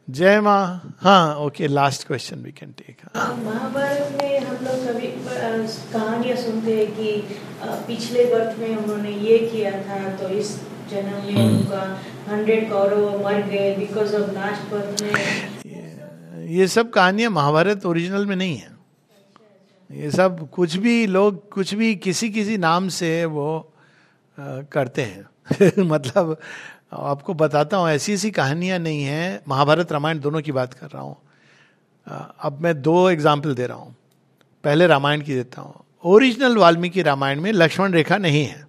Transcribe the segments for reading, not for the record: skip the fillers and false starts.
जय माँ. हाँ, okay, last question we can take. Mahabharata में हम लोग कभी कहानियां सुनते हैं कि पिछले बर्थ में उन्होंने ये किया था, तो इस जन्म में उनका 100 कौरव मर गए बिकॉज ऑफ लास्ट बर्थ में. ये सब कहानियां महाभारत ओरिजिनल में नहीं है. ये सब कुछ भी लोग कुछ भी किसी किसी नाम से वो करते हैं. मतलब आपको बताता हूँ, ऐसी ऐसी कहानियां नहीं हैं. महाभारत रामायण दोनों की बात कर रहा हूँ. अब मैं 2 एग्जाम्पल दे रहा हूँ. पहले रामायण की देता हूँ. ओरिजिनल वाल्मीकि रामायण में लक्ष्मण रेखा नहीं है.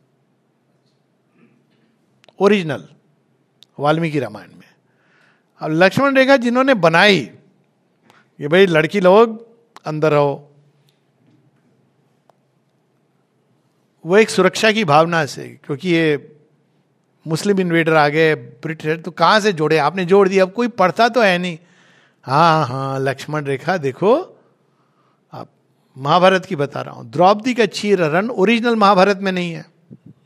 ओरिजिनल वाल्मीकि रामायण में. अब लक्ष्मण रेखा जिन्होंने बनाई कि भाई लड़की लोग अंदर रहो, वो एक सुरक्षा की भावना से, क्योंकि ये मुस्लिम इन्वेडर आ गए, ब्रिटिश, तो कहां से जोड़े, आपने जोड़ दिया. अब कोई पढ़ता तो है नहीं. हाँ हाँ, लक्ष्मण रेखा देखो. आप महाभारत की बता रहा हूं. द्रौपदी का चीर हरण ओरिजिनल महाभारत में नहीं है.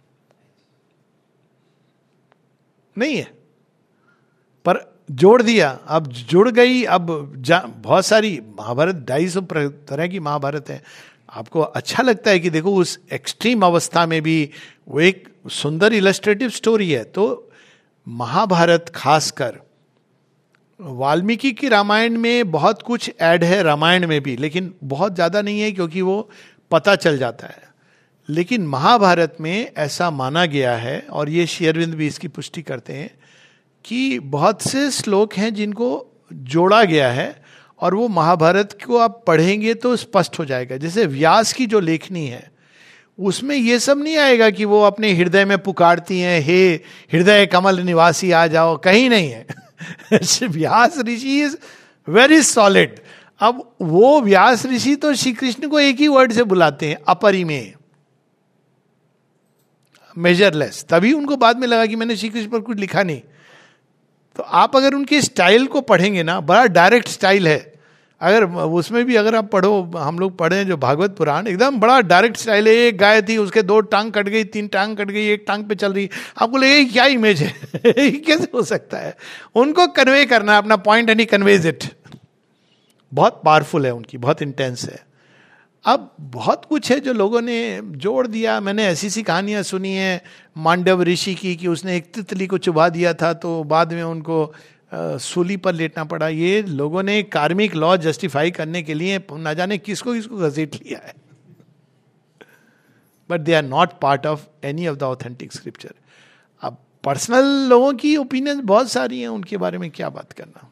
नहीं है, पर जोड़ दिया. अब जुड़ गई. अब बहुत सारी महाभारत 250 तरह की महाभारत है. आपको अच्छा लगता है कि देखो उस एक्सट्रीम अवस्था में भी वो एक सुंदर इलस्ट्रेटिव स्टोरी है. तो महाभारत खासकर वाल्मीकि की रामायण में बहुत कुछ ऐड है, रामायण में भी, लेकिन बहुत ज्यादा नहीं है क्योंकि वो पता चल जाता है. लेकिन महाभारत में ऐसा माना गया है, और ये श्री अरविंद भी इसकी पुष्टि करते हैं, कि बहुत से श्लोक हैं जिनको जोड़ा गया है, और वो महाभारत को आप पढ़ेंगे तो स्पष्ट हो जाएगा. जैसे व्यास की जो लेखनी है उसमें ये सब नहीं आएगा कि वो अपने हृदय में पुकारती हैं, हे हृदय कमल निवासी आ जाओ, कहीं नहीं है. Vyasa Rishi is very solid. अब वो व्यास ऋषि तो श्री कृष्ण को एक ही वर्ड से बुलाते हैं, अपरिमेय, मेजरलेस. तभी उनको बाद में लगा कि मैंने श्री कृष्ण पर कुछ लिखा नहीं. तो आप अगर उनके स्टाइल को पढ़ेंगे ना, बड़ा डायरेक्ट स्टाइल है. अगर उसमें भी अगर आप पढ़ो, हम लोग पढ़े जो भागवत पुराण, एकदम बड़ा डायरेक्ट स्टाइल है. एक गाय थी, उसके 2 टांग कट गई, 3 टांग कट गई, 1 टांग पे चल रही. आपको लगे क्या इमेज है. कैसे हो सकता है. उनको कन्वे करना अपना point and he conveys it. बहुत पावरफुल है उनकी, बहुत इंटेंस है. अब बहुत कुछ है जो लोगों ने जोड़ दिया. मैंने ऐसी सी कहानियां सुनी है मांडव ऋषि की, कि उसने एक तितली को चुबा दिया था तो बाद में उनको सूली पर लेटना पड़ा. ये लोगों ने कार्मिक लॉ जस्टिफाई करने के लिए ना जाने किसको किसको घसीट लिया है. But they are not part of any of the authentic scripture. अब पर्सनल लोगों की ओपिनियन बहुत सारी हैं, उनके बारे में क्या बात करना,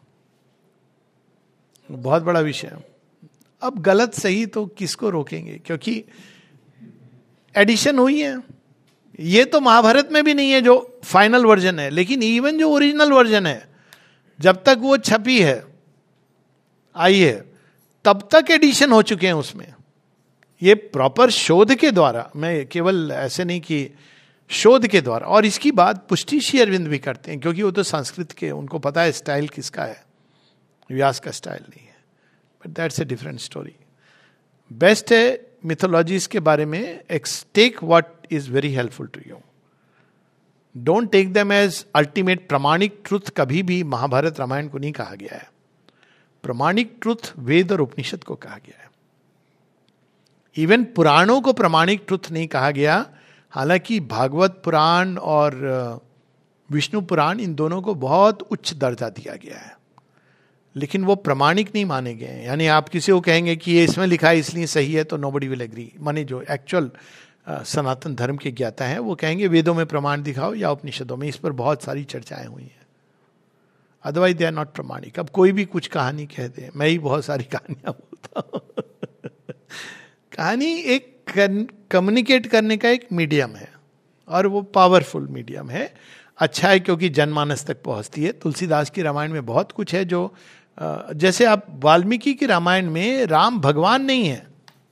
बहुत बड़ा विषय है. अब गलत सही तो किसको रोकेंगे, क्योंकि एडिशन हुई है. ये तो महाभारत में भी नहीं है जो फाइनल वर्जन है, लेकिन इवन जो ओरिजिनल वर्जन है, जब तक वो छपी है, आई है, तब तक एडिशन हो चुके हैं उसमें. ये प्रॉपर शोध के द्वारा, मैं केवल ऐसे नहीं कि शोध के द्वारा. और इसकी बात पुष्टि श्री अरविंद भी करते हैं, क्योंकि वो तो संस्कृत के, उनको पता है स्टाइल किसका है, व्यास का स्टाइल नहीं है. But that's a different story. Best है मिथोलॉजीज के बारे में, take what is very helpful to you. Don't take them as ultimate. प्रमाणिक ट्रुथ कभी भी महाभारत रामायण को नहीं कहा गया है. प्रमाणिक ट्रुथ वेद और उपनिषद को कहा गया है. इवन पुराणों को प्रमाणिक ट्रुथ नहीं कहा गया. हालांकि भागवत पुराण और विष्णु पुराण, इन दोनों को बहुत उच्च दर्जा दिया गया है, लेकिन वो प्रमाणिक नहीं माने गए हैं. यानी आप किसी को कहेंगे कि ये इसमें लिखा है इसलिए सही है, तो नोबडी विल एग्री. माने जो एक्चुअल सनातन धर्म के ज्ञाता हैं वो कहेंगे वेदों में प्रमाण दिखाओ या उपनिषदों में. इस पर बहुत सारी चर्चाएं हुई हैं. अदरवाइज दे आर नॉट प्रमाणिक. अब कोई भी कुछ कहानी कह दे, मैं ही बहुत सारी कहानियां बोलता हूं. कहानी एक कम्युनिकेट करने का एक मीडियम है, और वो पावरफुल मीडियम है. अच्छा है क्योंकि जनमानस तक पहुंचती है. तुलसीदास की रामायण में बहुत कुछ है जो, जैसे आप वाल्मीकि की रामायण में राम भगवान नहीं है.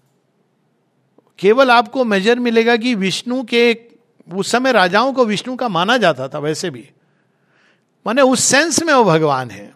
केवल आपको मेजर मिलेगा कि विष्णु के, उस समय राजाओं को विष्णु का माना जाता था वैसे भी, माने उस सेंस में वो भगवान है.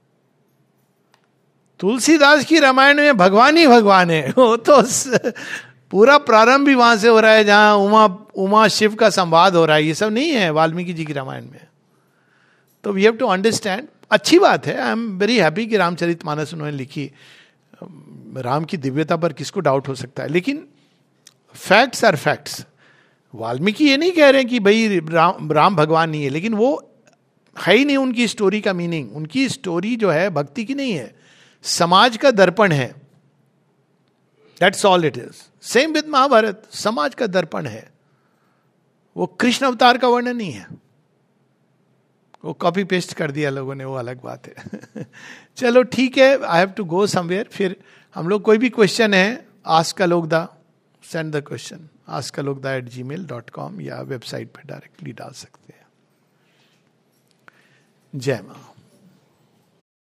तुलसीदास की रामायण में भगवान ही भगवान है. वो तो पूरा प्रारंभ भी वहां से हो रहा है जहां उमा शिव का संवाद हो रहा है. ये सब नहीं है वाल्मीकि जी की रामायण में. तो वी हैव टू अंडरस्टैंड अच्छी बात है, आई एम वेरी हैप्पी कि रामचरितमानस उन्होंने लिखी. राम की दिव्यता पर किसको डाउट हो सकता है, लेकिन फैक्ट्स आर फैक्ट्स. वाल्मीकि ये नहीं कह रहे हैं कि भाई राम भगवान नहीं है, लेकिन वो है ही नहीं उनकी स्टोरी का मीनिंग. उनकी स्टोरी जो है भक्ति की नहीं है, समाज का दर्पण है. That's all it is. Same with Mahabharata, समाज का दर्पण है. वो कृष्ण अवतार का वर्णन नहीं है. वो कॉपी पेस्ट कर दिया लोगों ने, वो अलग बात है. चलो ठीक है, I have to go somewhere. फिर हम लोग कोई भी क्वेश्चन है, ask Alokda, send the question askalockda@gmail.com या वेबसाइट पर डायरेक्टली डाल सकते हैं. जय मां.